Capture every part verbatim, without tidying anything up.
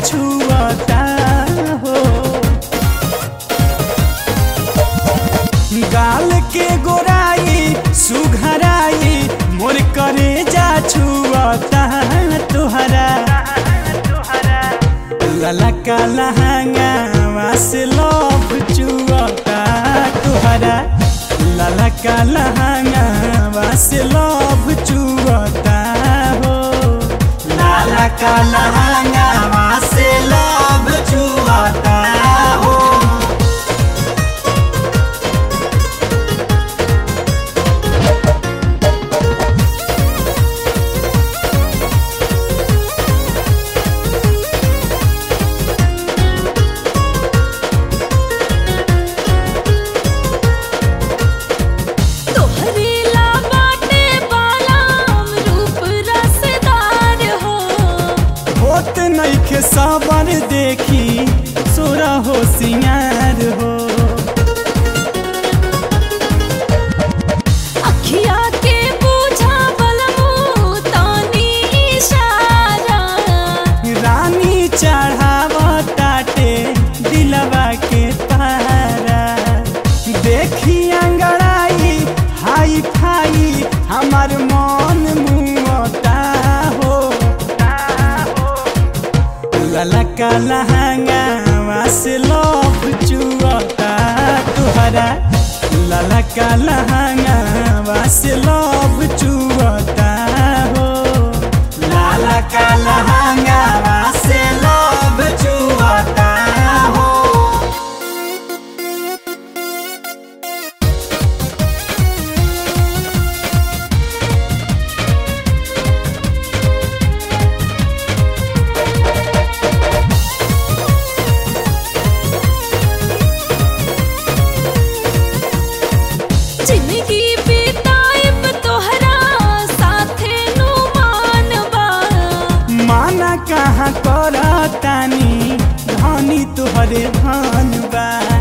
छुअता हो। गाल के गोराई सुघराई मोर करे जा छुअता तुहरा। लाला का लहंगा से लव चुअता तुहरा। लाला का लहंगा से लव चुअता हो। लाला का लहंगा से लव चुअता हो। नइखे सबर देखी सोरा हो सिंगार हो। अखिया के पूछा बलमु तानी इशारा। रानी चढ़ावताटे दिलवा के पारा। देखी अंगड़ाई हाई फाई हमार मन मुआता हो। लाला का लहंगा से लव चुअता तुहरा। लाला का लहंगा से लव चुअता हो। लाला का लहंगा से लव चुअता हो। जिंदगी बिताइब तोहरा साथे नु मानबा। माना कहाँ करतानी धनी तुहरे भानबा।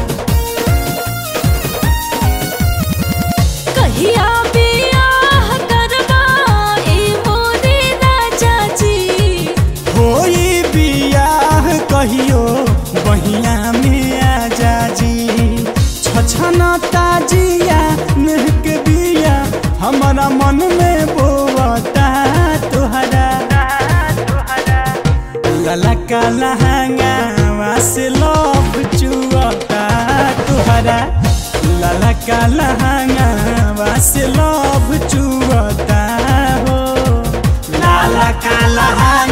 कहिया बियाह करबा ए मोरे राजा जी। होई बियाह कहियो बहिया में आजा जी। छछना ताजिया महक बिया हमारा मन में बोवता तुहरा। लाला का लहंगा से लव चुअता तुहरा। लाला का लहंगा से लव चुअता हो। लाला का लहंगा